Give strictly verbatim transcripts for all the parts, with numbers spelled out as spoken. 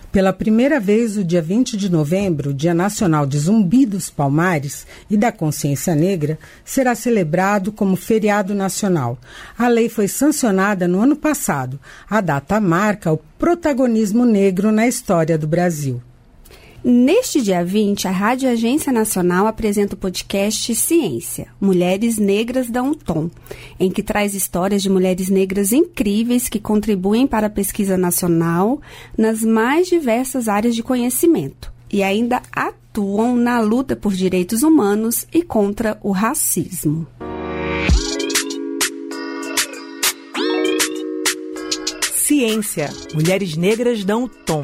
Pela primeira vez, o dia vinte de novembro, Dia Nacional de Zumbi dos Palmares e da Consciência Negra, será celebrado como feriado nacional. A lei foi sancionada no ano passado. A data marca o protagonismo negro na história do Brasil. Neste dia vinte, a Rádio Agência Nacional apresenta o podcast Ciência, Mulheres Negras Dão um Tom, em que traz histórias de mulheres negras incríveis que contribuem para a pesquisa nacional nas mais diversas áreas de conhecimento e ainda atuam na luta por direitos humanos e contra o racismo. Ciência, Mulheres Negras Dão um Tom.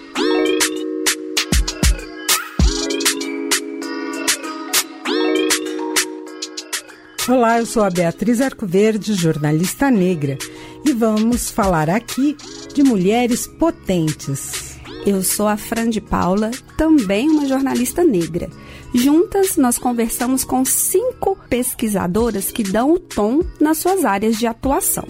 Olá, eu sou a Beatriz Arcoverde, jornalista negra, e vamos falar aqui de mulheres potentes. Eu sou a Fran de Paula, também uma jornalista negra. Juntas, nós conversamos com cinco pesquisadoras que dão o tom nas suas áreas de atuação.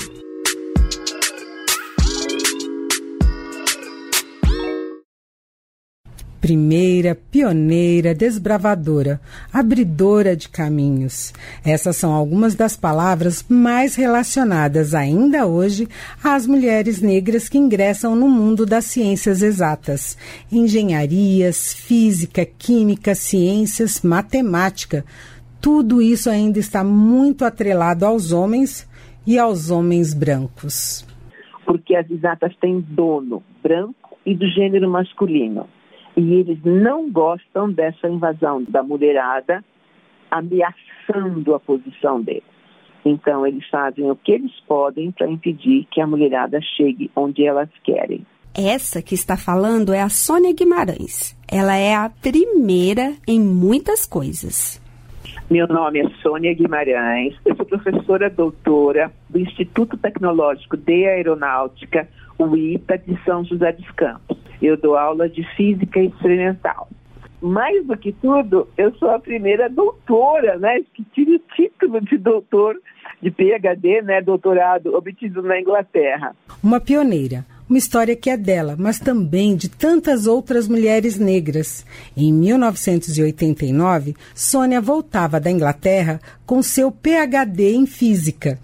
Primeira, pioneira, desbravadora, abridora de caminhos. Essas são algumas das palavras mais relacionadas ainda hoje às mulheres negras que ingressam no mundo das ciências exatas. Engenharias, física, química, ciências, matemática. Tudo isso ainda está muito atrelado aos homens e aos homens brancos. Porque as exatas têm dono branco e do gênero masculino. E eles não gostam dessa invasão da mulherada ameaçando a posição deles. Então, eles fazem o que eles podem para impedir que a mulherada chegue onde elas querem. Essa que está falando é a Sônia Guimarães. Ela é a primeira em muitas coisas. Meu nome é Sônia Guimarães. Eu sou professora doutora do Instituto Tecnológico de Aeronáutica, o I T A, de São José dos Campos. Eu dou aula de física experimental. Mais do que tudo, eu sou a primeira doutora, né, que tira o título de doutor, de P H D, né, doutorado, obtido na Inglaterra. Uma pioneira, uma história que é dela, mas também de tantas outras mulheres negras. Em mil novecentos e oitenta e nove, Sônia voltava da Inglaterra com seu P H D em física.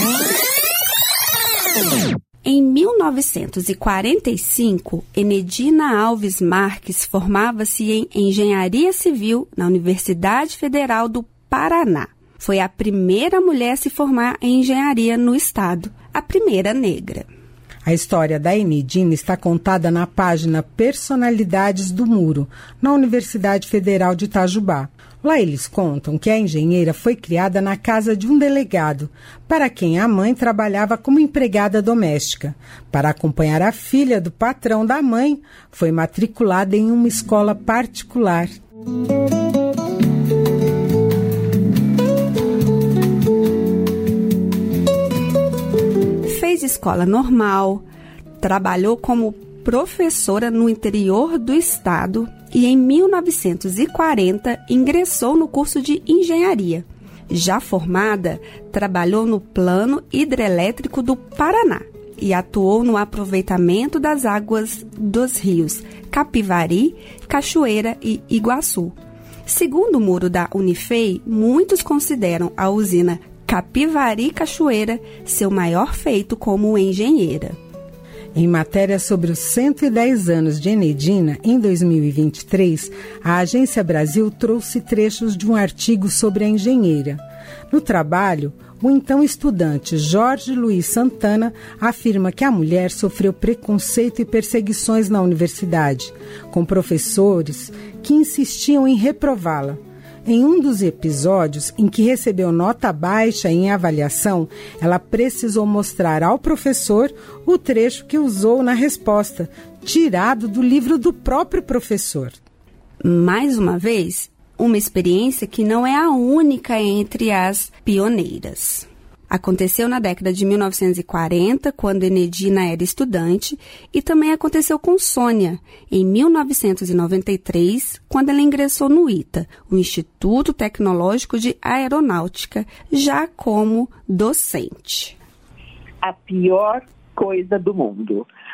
Em mil novecentos e quarenta e cinco, Enedina Alves Marques formava-se em Engenharia Civil na Universidade Federal do Paraná. Foi a primeira mulher a se formar em engenharia no estado, a primeira negra. A história da Enedina está contada na página Personalidades do Muro, na Universidade Federal de Itajubá. Lá eles contam que a engenheira foi criada na casa de um delegado, para quem a mãe trabalhava como empregada doméstica. Para acompanhar a filha do patrão da mãe, foi matriculada em uma escola particular. Fez escola normal, trabalhou como professora no interior do estado e em mil novecentos e quarenta ingressou no curso de engenharia. Já formada, trabalhou no Plano Hidrelétrico do Paraná e atuou no aproveitamento das águas dos rios Capivari, Cachoeira e Iguaçu. Segundo o muro da Unifei, muitos consideram a usina Capivari Cachoeira seu maior feito como engenheira. Em matéria sobre os cento e dez anos de Enedina, em dois mil e vinte e três, a Agência Brasil trouxe trechos de um artigo sobre a engenheira. No trabalho, o então estudante Jorge Luiz Santana afirma que a mulher sofreu preconceito e perseguições na universidade, com professores que insistiam em reprová-la. Em um dos episódios em que recebeu nota baixa em avaliação, ela precisou mostrar ao professor o trecho que usou na resposta, tirado do livro do próprio professor. Mais uma vez, uma experiência que não é a única entre as pioneiras. Aconteceu na década de mil novecentos e quarenta, quando Enedina era estudante, e também aconteceu com Sônia, em mil novecentos e noventa e três, quando ela ingressou no I T A, o Instituto Tecnológico de Aeronáutica, já como docente. A pior coisa do mundo.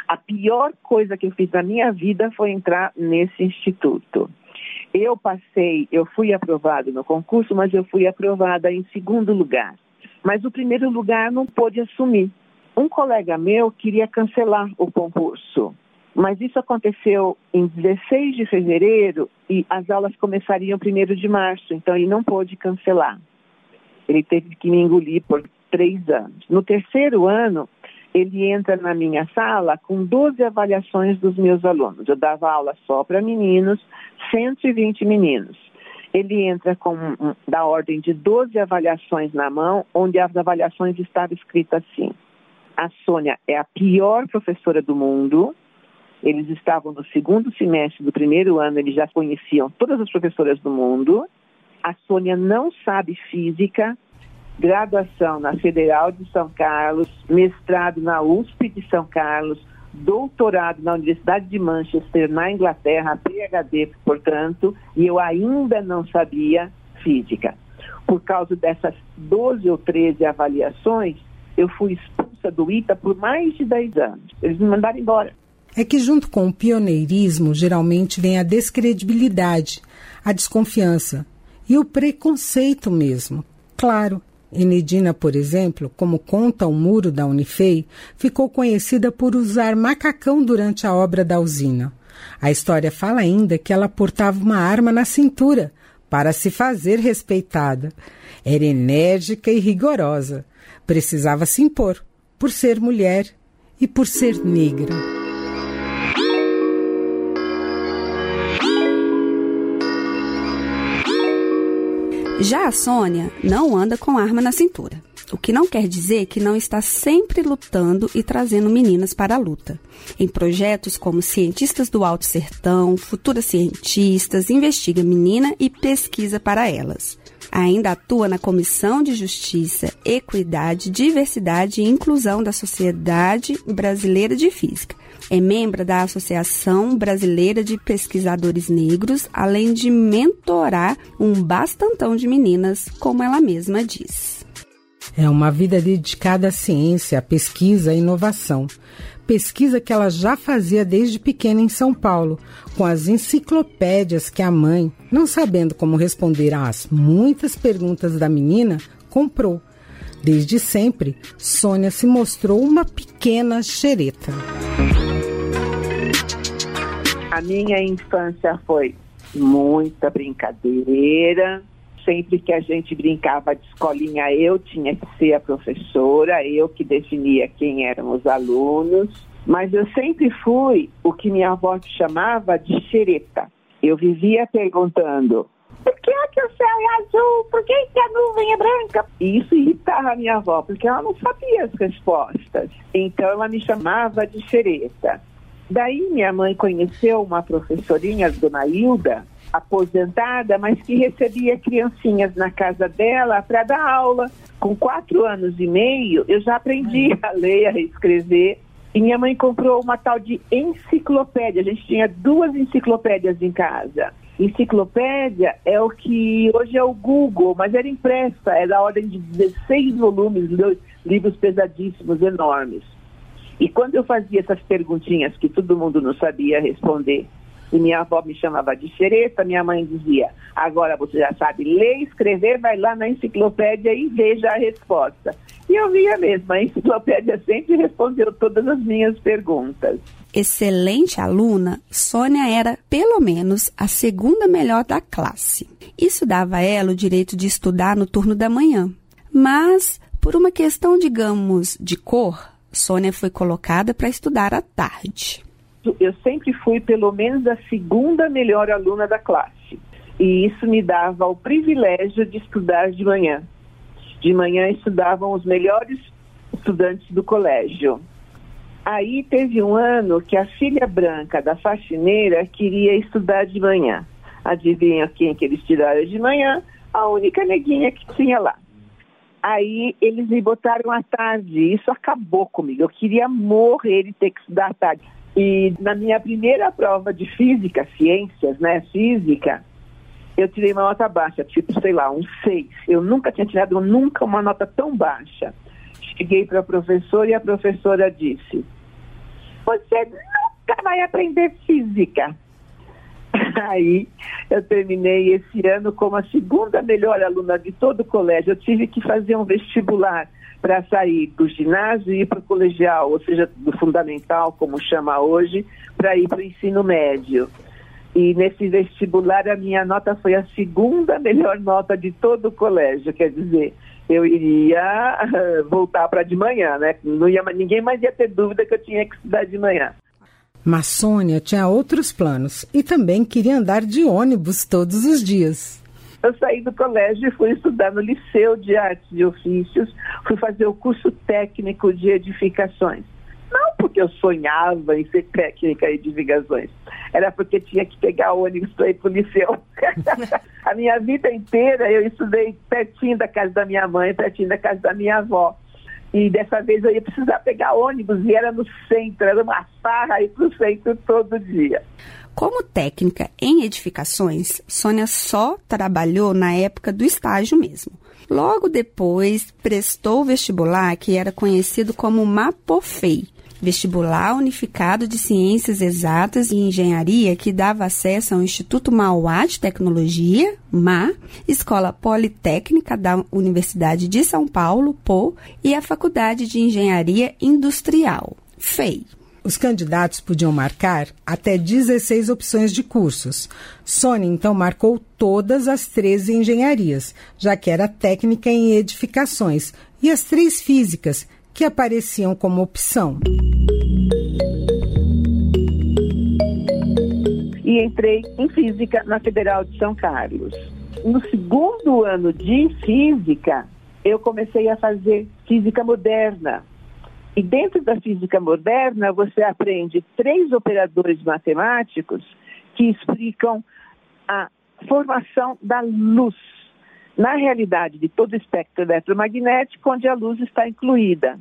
A pior coisa que eu fiz na minha vida foi entrar nesse instituto. Eu passei, eu fui aprovada no concurso, mas eu fui aprovada em segundo lugar. Mas o primeiro lugar não pôde assumir. Um colega meu queria cancelar o concurso, mas isso aconteceu em dezesseis de fevereiro e as aulas começariam primeiro de março, então ele não pôde cancelar. Ele teve que me engolir por três anos. No terceiro ano, ele entra na minha sala com doze avaliações dos meus alunos. Eu dava aula só para meninos, cento e vinte meninos. Ele entra com da ordem de doze avaliações na mão, onde as avaliações estavam escritas assim: a Sônia é a pior professora do mundo. Eles estavam no segundo semestre do primeiro ano, eles já conheciam todas as professoras do mundo. A Sônia não sabe física. Graduação na Federal de São Carlos, mestrado na U S P de São Carlos, doutorado na Universidade de Manchester, na Inglaterra, P H D, portanto, e eu ainda não sabia física. Por causa dessas doze ou treze avaliações, eu fui expulsa do I T A por mais de dez anos. Eles me mandaram embora. É que junto com o pioneirismo, geralmente vem a descredibilidade, a desconfiança e o preconceito mesmo. Claro, Enedina, por exemplo, como conta o muro da Unifei, ficou conhecida por usar macacão durante a obra da usina. A história fala ainda que ela portava uma arma na cintura para se fazer respeitada. Era enérgica e rigorosa. Precisava se impor, por ser mulher e por ser negra. Já a Sônia não anda com arma na cintura, o que não quer dizer que não está sempre lutando e trazendo meninas para a luta. Em projetos como Cientistas do Alto Sertão, Futuras Cientistas, investiga menina e pesquisa para elas. Ainda atua na Comissão de Justiça, Equidade, Diversidade e Inclusão da Sociedade Brasileira de Física. É membro da Associação Brasileira de Pesquisadores Negros, além de mentorar um bastantão de meninas, como ela mesma diz. É uma vida dedicada à ciência, à pesquisa e inovação. Pesquisa que ela já fazia desde pequena em São Paulo, com as enciclopédias que a mãe, não sabendo como responder às muitas perguntas da menina, comprou. Desde sempre, Sônia se mostrou uma pequena xereta. A minha infância foi muita brincadeira. Sempre que a gente brincava de escolinha, eu tinha que ser a professora, eu que definia quem eram os alunos. Mas eu sempre fui o que minha avó chamava de xereta. Eu vivia perguntando: por que é que o céu é azul? Por que, que a nuvem é branca? E isso irritava a minha avó, porque ela não sabia as respostas. Então ela me chamava de xereta. Daí minha mãe conheceu uma professorinha, a dona Hilda, aposentada, mas que recebia criancinhas na casa dela para dar aula. Com quatro anos e meio, eu já aprendi a ler, a escrever. E minha mãe comprou uma tal de enciclopédia. A gente tinha duas enciclopédias em casa. Enciclopédia é o que hoje é o Google, mas era impressa, é da ordem de dezesseis volumes, livros pesadíssimos, enormes. E quando eu fazia essas perguntinhas que todo mundo não sabia responder, e minha avó me chamava de xereta, minha mãe dizia: agora você já sabe ler e escrever, vai lá na enciclopédia e veja a resposta. E eu via mesmo, a enciclopédia sempre respondeu todas as minhas perguntas. Excelente aluna, Sônia era, pelo menos, a segunda melhor da classe. Isso dava a ela o direito de estudar no turno da manhã. Mas, por uma questão, digamos, de cor, Sônia foi colocada para estudar à tarde. Eu sempre fui, pelo menos, a segunda melhor aluna da classe. E isso me dava o privilégio de estudar de manhã. De manhã estudavam os melhores estudantes do colégio. Aí teve um ano que a filha branca da faxineira queria estudar de manhã. Adivinha quem que eles tiraram de manhã? A única neguinha que tinha lá. Aí eles me botaram à tarde. Isso acabou comigo. Eu queria morrer e ter que estudar à tarde. E na minha primeira prova de física, ciências, né, física, eu tirei uma nota baixa, tipo, sei lá, um seis. Eu nunca tinha tirado nunca uma nota tão baixa. Cheguei para a professora e a professora disse: você nunca vai aprender física. Aí eu terminei esse ano como a segunda melhor aluna de todo o colégio. Eu tive que fazer um vestibular para sair do ginásio e ir para o colegial, ou seja, do fundamental, como chama hoje, para ir para o ensino médio. E nesse vestibular a minha nota foi a segunda melhor nota de todo o colégio, quer dizer, eu iria uh, voltar para de manhã, né? Não ia, ninguém mais ia ter dúvida que eu tinha que estudar de manhã. Mas Sônia tinha outros planos e também queria andar de ônibus todos os dias. Eu saí do colégio e fui estudar no Liceu de Artes e Ofícios, fui fazer o curso técnico de edificações. Não porque eu sonhava em ser técnica em edificações, era porque tinha que pegar ônibus para ir para o liceu. A minha vida inteira eu estudei pertinho da casa da minha mãe, pertinho da casa da minha avó. E dessa vez eu ia precisar pegar ônibus e era no centro, era uma farra ir para o centro todo dia. Como técnica em edificações, Sônia só trabalhou na época do estágio mesmo. Logo depois, prestou o vestibular que era conhecido como Mapofei, Vestibular Unificado de Ciências Exatas e Engenharia, que dava acesso ao Instituto Mauá de Tecnologia, M A, Escola Politécnica da Universidade de São Paulo, P O, e a Faculdade de Engenharia Industrial, F E I. Os candidatos podiam marcar até dezesseis opções de cursos. Sônia, então, marcou todas as treze engenharias, já que era técnica em edificações, e as três físicas, que apareciam como opção. E entrei em Física na Federal de São Carlos. No segundo ano de Física, eu comecei a fazer Física Moderna. E dentro da Física Moderna, você aprende três operadores matemáticos que explicam a formação da luz, na realidade de todo o espectro eletromagnético, onde a luz está incluída.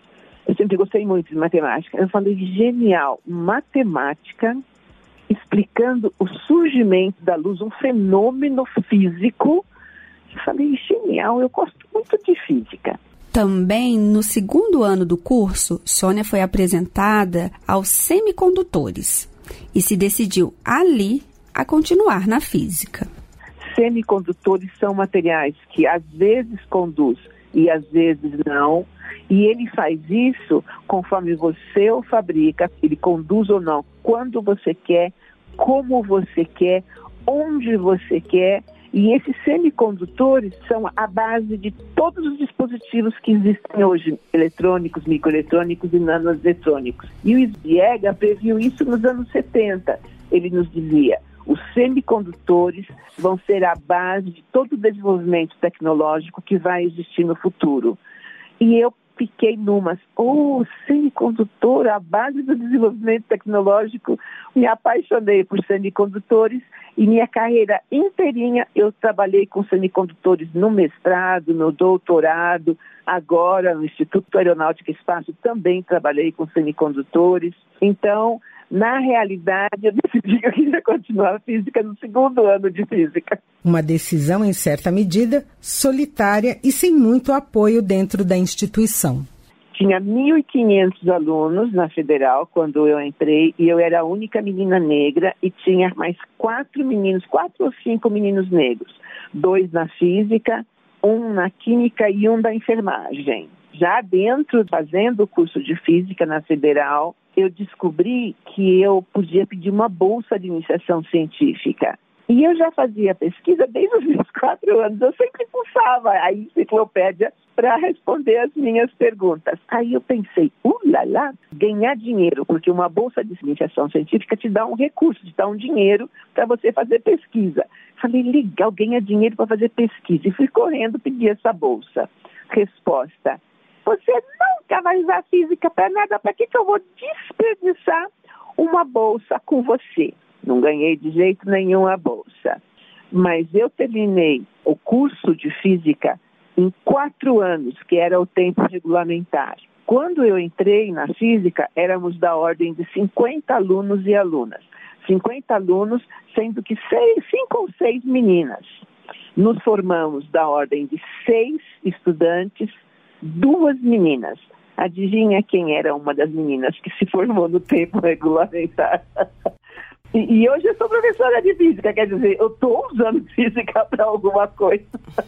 Eu sempre gostei muito de matemática. Eu falei, genial, matemática explicando o surgimento da luz, um fenômeno físico. Eu falei, genial, eu gosto muito de física. Também, no segundo ano do curso, Sônia foi apresentada aos semicondutores e se decidiu ali a continuar na física. Semicondutores são materiais que às vezes conduz e às vezes não, e ele faz isso conforme você o fabrica, ele conduz ou não, quando você quer, como você quer, onde você quer. E esses semicondutores são a base de todos os dispositivos que existem hoje, eletrônicos, microeletrônicos e nanoeletrônicos. E o Isbiega previu isso nos anos setenta. Ele nos dizia, os semicondutores vão ser a base de todo o desenvolvimento tecnológico que vai existir no futuro. E eu fiquei numas, oh, semicondutor, a base do desenvolvimento tecnológico, me apaixonei por semicondutores e minha carreira inteirinha eu trabalhei com semicondutores no mestrado, no doutorado, agora no Instituto Aeronáutica e Espaço também trabalhei com semicondutores. Então, na realidade, eu decidi que eu queria continuar a física no segundo ano de física. Uma decisão, em certa medida, solitária e sem muito apoio dentro da instituição. Tinha mil e quinhentos alunos na Federal quando eu entrei e eu era a única menina negra e tinha mais quatro meninos, quatro ou cinco meninos negros. Dois na física, um na química e um da enfermagem. Já dentro, fazendo o curso de física na Federal, eu descobri que eu podia pedir uma bolsa de iniciação científica. E eu já fazia pesquisa desde os meus quatro anos. Eu sempre pulsava a enciclopédia para responder as minhas perguntas. Aí eu pensei, ulala, ganhar dinheiro, porque uma bolsa de iniciação científica te dá um recurso, te dá um dinheiro para você fazer pesquisa. Falei, legal, ganhar dinheiro para fazer pesquisa. E fui correndo pedir essa bolsa. Resposta, você nunca vai usar física para nada, para que, que eu vou desperdiçar uma bolsa com você? Não ganhei de jeito nenhum a bolsa. Mas eu terminei o curso de física em quatro anos, que era o tempo regulamentar. Quando eu entrei na física, éramos da ordem de cinquenta alunos e alunas. cinquenta alunos, sendo que seis, cinco ou seis meninas. Nos formamos da ordem de seis estudantes, duas meninas. Adivinha quem era uma das meninas que se formou no tempo regulamentar? E, e hoje eu sou professora de física, quer dizer, eu estou usando física para alguma coisa.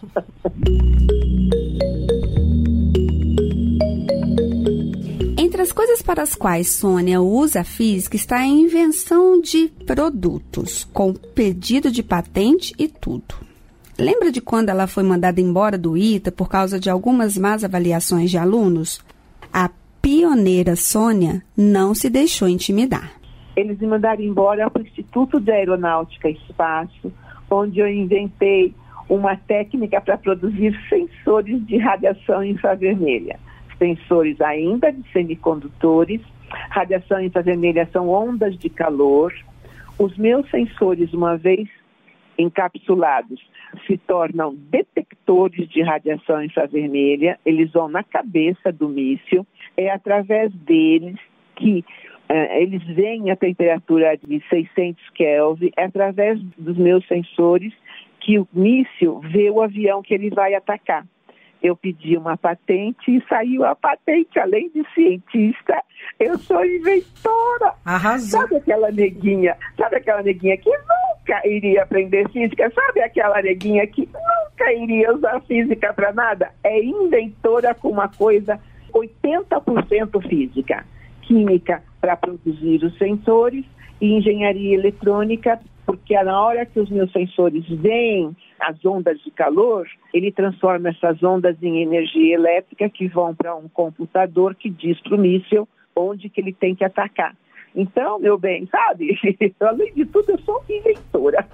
Entre as coisas para as quais Sônia usa a física está a invenção de produtos, com pedido de patente e tudo. Lembra de quando ela foi mandada embora do I T A por causa de algumas más avaliações de alunos? A pioneira Sônia não se deixou intimidar. Eles me mandaram embora para o Instituto de Aeronáutica e Espaço, onde eu inventei uma técnica para produzir sensores de radiação infravermelha. Sensores ainda de semicondutores. Radiação infravermelha são ondas de calor. Os meus sensores, uma vez encapsulados, se tornam detectores de radiação infravermelha. Eles vão na cabeça do míssil. É através deles que uh, eles veem a temperatura de seiscentos Kelvin. É através dos meus sensores que o míssil vê o avião que ele vai atacar. Eu pedi uma patente e saiu a patente. Além de cientista, eu sou inventora. Arrasou. Sabe aquela neguinha, sabe aquela neguinha que nunca iria aprender física? Sabe aquela neguinha que nunca iria usar física para nada? É inventora com uma coisa oitenta por cento física. Química para produzir os sensores e engenharia eletrônica, porque na hora que os meus sensores veem as ondas de calor, ele transforma essas ondas em energia elétrica que vão para um computador que diz para o míssil onde que ele tem que atacar. Então, meu bem, sabe? Além de tudo, eu sou inventora.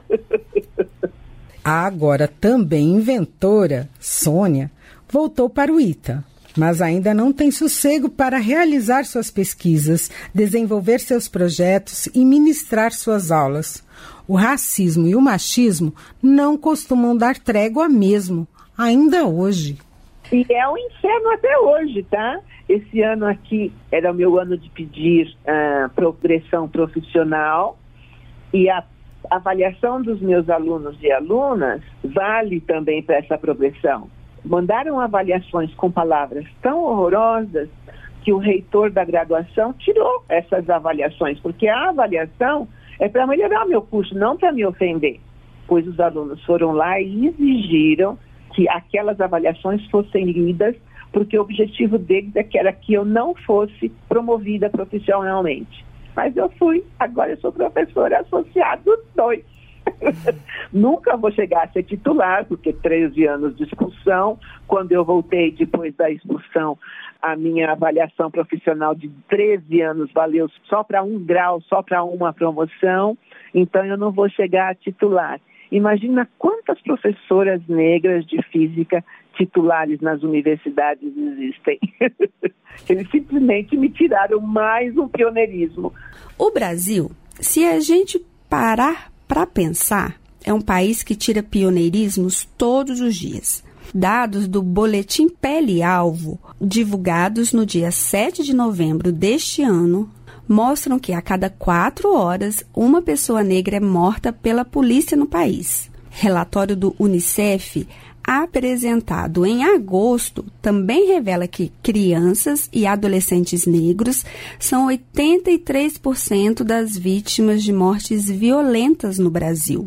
Agora, também inventora, Sônia, voltou para o I T A, mas ainda não tem sossego para realizar suas pesquisas, desenvolver seus projetos e ministrar suas aulas. O racismo e o machismo não costumam dar trégua mesmo, ainda hoje. E é um inferno até hoje, tá? Esse ano aqui era o meu ano de pedir uh, progressão profissional e a avaliação dos meus alunos e alunas vale também para essa progressão. Mandaram avaliações com palavras tão horrorosas que o reitor da graduação tirou essas avaliações, porque a avaliação é para melhorar o meu curso, não para me ofender. Pois os alunos foram lá e exigiram que aquelas avaliações fossem lidas, porque o objetivo deles é que era que eu não fosse promovida profissionalmente. Mas eu fui, agora eu sou professora associada dos dois. Nunca vou chegar a ser titular, porque treze anos de expulsão. Quando eu voltei depois da expulsão, a minha avaliação profissional de treze anos valeu só para um grau, só para uma promoção. Então eu não vou chegar a titular. Imagina quantas professoras negras de física titulares nas universidades existem. Eles simplesmente me tiraram mais um pioneirismo. O Brasil, se a gente parar para pensar, é um país que tira pioneirismos todos os dias. Dados do Boletim Pele-Alvo, divulgados no dia sete de novembro deste ano, mostram que a cada quatro horas, uma pessoa negra é morta pela polícia no país. Relatório do Unicef, apresentado em agosto, também revela que crianças e adolescentes negros são oitenta e três por cento das vítimas de mortes violentas no Brasil.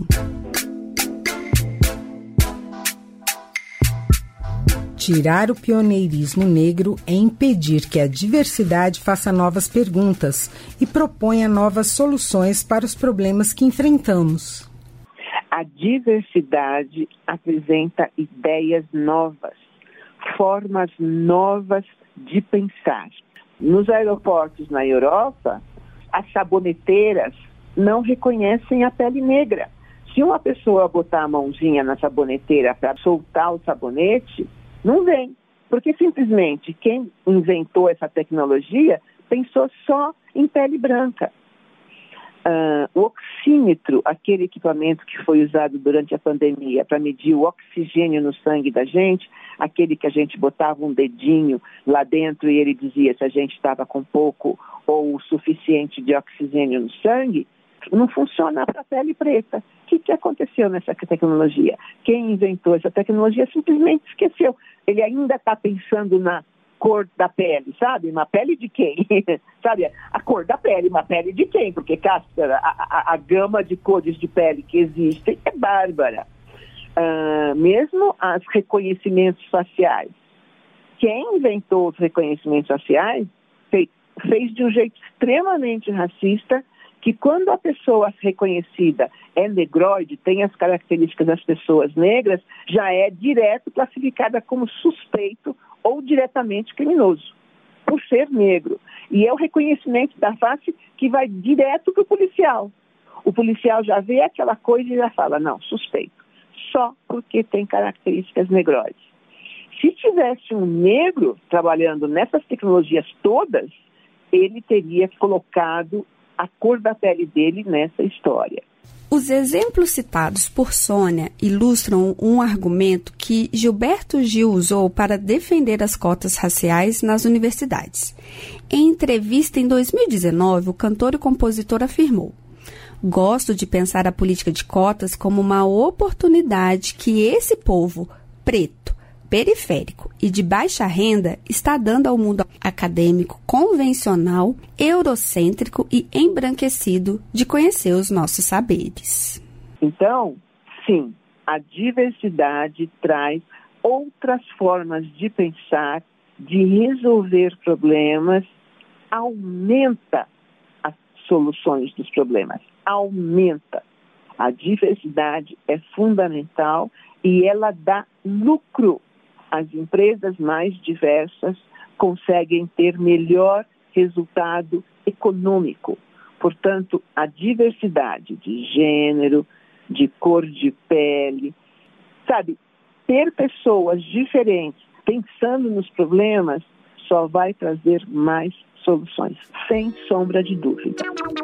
Tirar o pioneirismo negro é impedir que a diversidade faça novas perguntas e proponha novas soluções para os problemas que enfrentamos. A diversidade apresenta ideias novas, formas novas de pensar. Nos aeroportos na Europa, as saboneteiras não reconhecem a pele negra. Se uma pessoa botar a mãozinha na saboneteira para soltar o sabonete, não vem, porque simplesmente quem inventou essa tecnologia pensou só em pele branca. Uh, o oxímetro, aquele equipamento que foi usado durante a pandemia para medir o oxigênio no sangue da gente, aquele que a gente botava um dedinho lá dentro e ele dizia se a gente estava com pouco ou o suficiente de oxigênio no sangue, não funciona para a pele preta. O que, que aconteceu nessa tecnologia? Quem inventou essa tecnologia simplesmente esqueceu. Ele ainda está pensando na cor da pele, sabe? Uma pele de quem? Sabe? A cor da pele, uma pele de quem? Porque, Cássio, a, a, a gama de cores de pele que existem é bárbara. Uh, mesmo os reconhecimentos faciais. Quem inventou os reconhecimentos faciais fez, fez de um jeito extremamente racista, que quando a pessoa reconhecida é negroide, tem as características das pessoas negras, já é direto classificada como suspeito ou diretamente criminoso, por ser negro. E é o reconhecimento da face que vai direto para o policial. O policial já vê aquela coisa e já fala, não, suspeito, só porque tem características negroides. Se tivesse um negro trabalhando nessas tecnologias todas, ele teria colocado a cor da pele dele nessa história. Os exemplos citados por Sônia ilustram um argumento que Gilberto Gil usou para defender as cotas raciais nas universidades. Em entrevista em dois mil e dezenove, o cantor e compositor afirmou: "Gosto de pensar a política de cotas como uma oportunidade que esse povo preto, periférico e de baixa renda está dando ao mundo acadêmico convencional, eurocêntrico e embranquecido de conhecer os nossos saberes." Então, sim, a diversidade traz outras formas de pensar, de resolver problemas, aumenta as soluções dos problemas, aumenta. A diversidade é fundamental e ela dá lucro. As empresas mais diversas conseguem ter melhor resultado econômico. Portanto, a diversidade de gênero, de cor de pele, sabe, ter pessoas diferentes pensando nos problemas só vai trazer mais soluções, sem sombra de dúvida.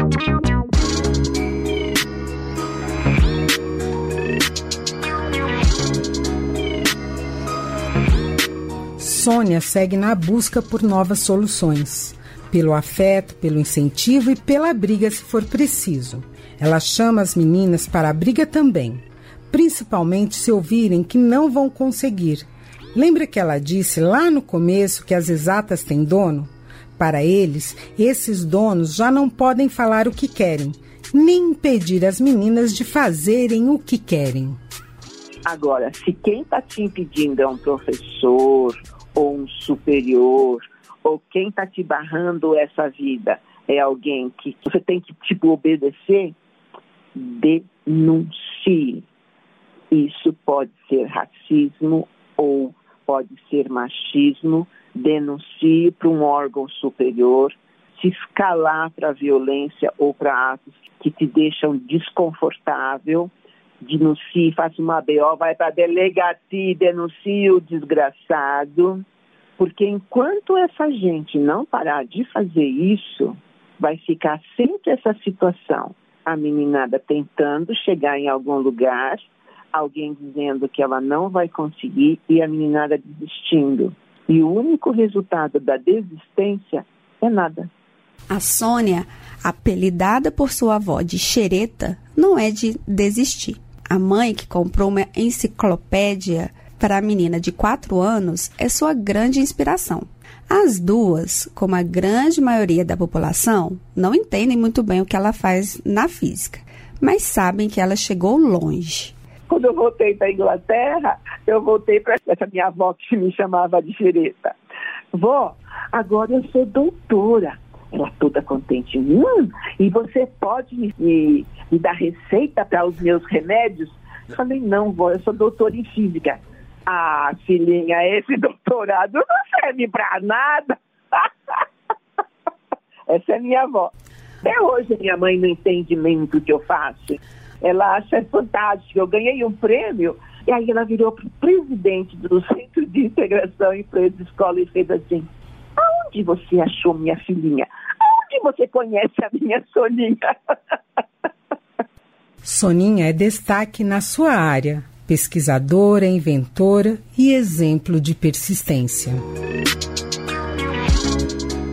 Sônia segue na busca por novas soluções, pelo afeto, pelo incentivo e pela briga se for preciso. Ela chama as meninas para a briga também, principalmente se ouvirem que não vão conseguir. Lembra que ela disse lá no começo que as exatas têm dono? Para eles, esses donos já não podem falar o que querem, nem impedir as meninas de fazerem o que querem. Agora, se quem está te impedindo é um professor ou um superior, ou quem está te barrando essa vida é alguém que você tem que, tipo, obedecer, denuncie. Isso pode ser racismo ou pode ser machismo. Denuncie para um órgão superior. Se escalar para a violência ou para atos que te deixam desconfortável, denuncie, faça uma B O, vai para a delegacia, denuncie o desgraçado, porque enquanto essa gente não parar de fazer isso, vai ficar sempre essa situação. A meninada tentando chegar em algum lugar, alguém dizendo que ela não vai conseguir e a meninada desistindo. E o único resultado da desistência é nada. A Sônia, apelidada por sua avó de xereta, não é de desistir. A mãe que comprou uma enciclopédia para a menina de quatro anos é sua grande inspiração. As duas, como a grande maioria da população, não entendem muito bem o que ela faz na física, mas sabem que ela chegou longe. Quando eu voltei para a Inglaterra, eu voltei para essa minha avó que me chamava de xereta. Vó, agora eu sou doutora. Ela toda contente. Hum, e você pode me, me, me dar receita para os meus remédios? Eu falei, não, vó, eu sou doutora em física. Ah, filhinha, esse doutorado não serve para nada. Essa é minha avó. Até hoje minha mãe não entende muito o que eu faço. Ela acha fantástico. Eu ganhei um prêmio e aí ela virou presidente do Centro de Integração Empresa Escola e fez assim: aonde você achou minha filhinha? Aonde você conhece a minha Soninha? Soninha é destaque na sua área, pesquisadora, inventora e exemplo de persistência.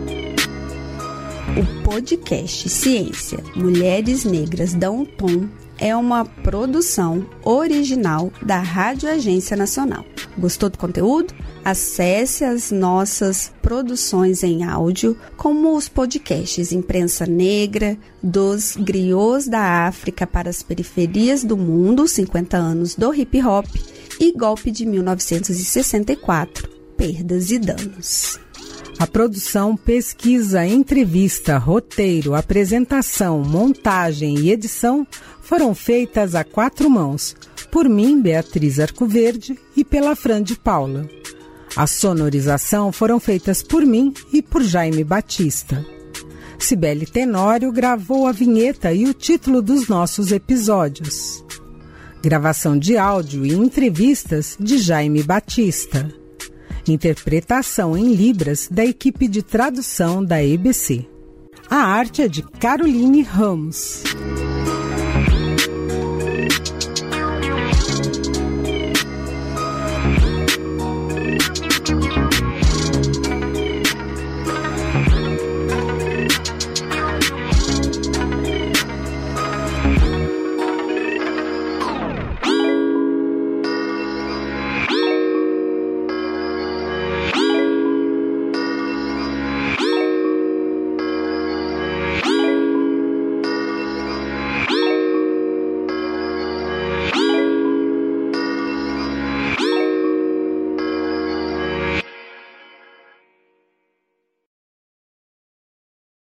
O podcast Ciência, Mulheres Negras Dão um Tom é uma produção original da Rádio Agência Nacional. Gostou do conteúdo? Acesse as nossas produções em áudio, como os podcasts Imprensa Negra, dos griots da África para as periferias do mundo, cinquenta anos do hip hop, e Golpe de mil novecentos e sessenta e quatro, Perdas e Danos. A produção, pesquisa, entrevista, roteiro, apresentação, montagem e edição foram feitas a quatro mãos, por mim, Beatriz Arcoverde, e pela Fran de Paula. A sonorização foram feitas por mim e por Jaime Batista. Cibele Tenório gravou a vinheta e o título dos nossos episódios. Gravação de áudio e entrevistas de Jaime Batista. Interpretação em Libras da equipe de tradução da E B C. A arte é de Caroline Ramos.